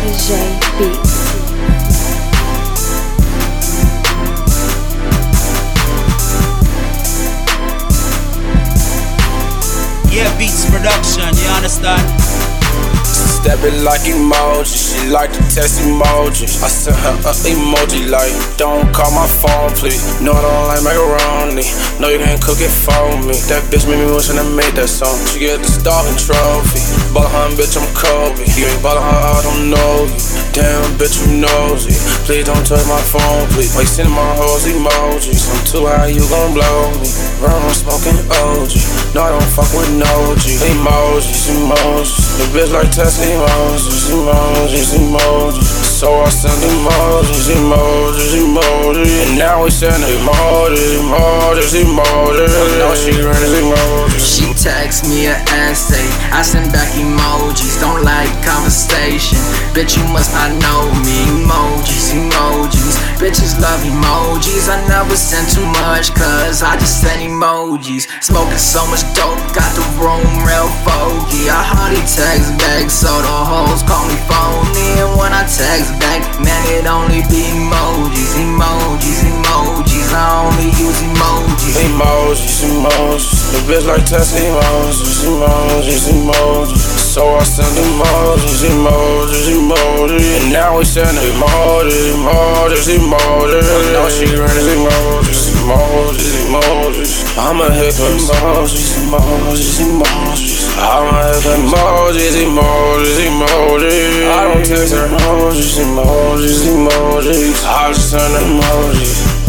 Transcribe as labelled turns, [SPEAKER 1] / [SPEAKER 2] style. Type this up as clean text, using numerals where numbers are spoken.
[SPEAKER 1] DJ Beats.
[SPEAKER 2] Yeah, Beats production, you understand?
[SPEAKER 3] Stepping like emoji, she like to text emoji. I sent her a emoji like, don't call my phone please. No, I don't like macaroni, no you can't cook it for me. That bitch made me wish I made that song. She get the stalking trophy, ballin' her bitch I'm Kobe. You ain't ballin' her, I don't know you. Damn bitch you nosy, please don't touch my phone please. Why you sending my hoes emojis, I'm too high you gon' blow me. Run, I'm smoking OG, no I don't fuck with no G. Emojis, the bitch like testing emojis, so I send emojis, and now we send emojis. I know she runs emojis.
[SPEAKER 4] She text me an essay, I send back emojis. Don't like conversation, bitch you must not know me. Emojis, bitches love emojis. I never send too much cause I just send emojis. Smoking so much dope, got the room real foggy. I hardly text back so the hoes call me phony. And when I text back, man it only be emojis. I only use emojis.
[SPEAKER 3] The bitch like testing emojis. So I send emojis. And now we send emojis. I know she runs emojis. I'ma hit emojis. I'ma hit emojis. I don't text her emojis. I just send emojis.